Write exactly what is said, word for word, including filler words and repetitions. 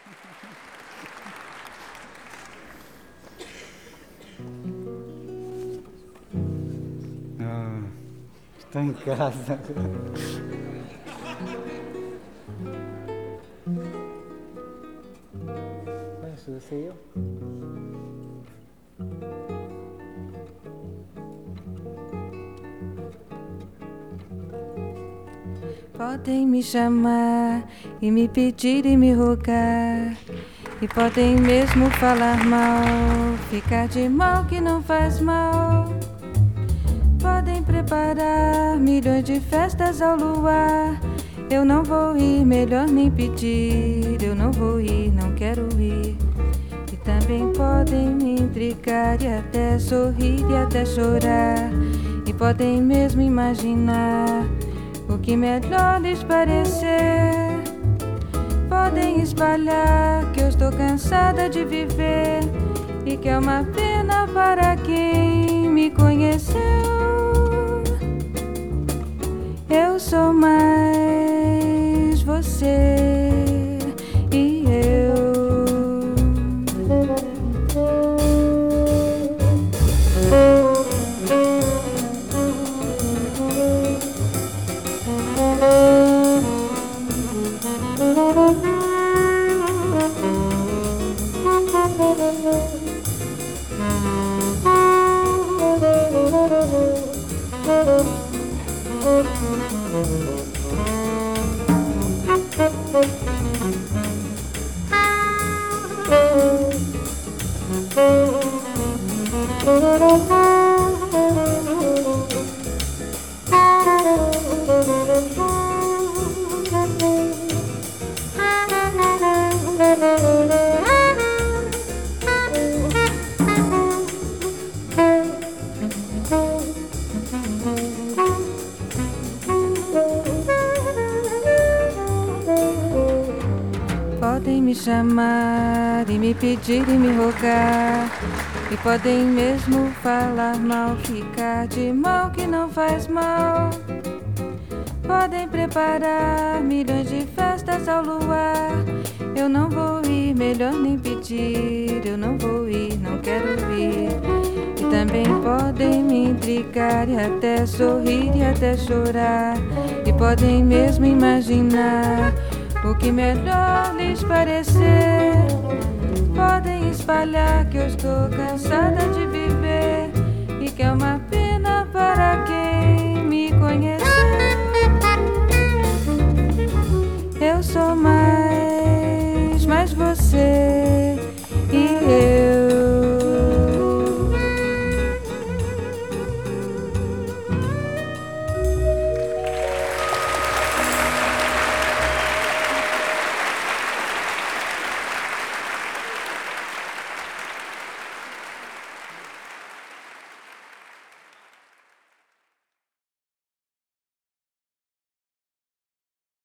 Ah, estou em casa. Isso sei eu. Podem me chamar e me pedir e me rogar, e podem mesmo falar mal, ficar de mal que não faz mal. Podem preparar milhões de festas ao luar, eu não vou ir, melhor nem pedir. Eu não vou ir, não quero ir. E também podem me intrigar e até sorrir e até chorar, e podem mesmo imaginar o que melhor lhes parecer. Podem espalhar que eu estou cansada de viver e que é uma pena para quem me conheceu. Eu sou mais você e eu. Podem me chamar e me pedir e me rogar, e podem mesmo falar mal, ficar de mal que não faz mal. Podem preparar milhões de festas ao luar, eu não vou ir, melhor nem pedir. Eu não vou ir, não quero ir. E também podem me intrigar e até sorrir e até chorar, e podem mesmo imaginar o que melhor lhes parecer. Podem espalhar que eu estou cansada de viver e que é uma pena para quem me conheceu. Eu sou mais, mais você e eu.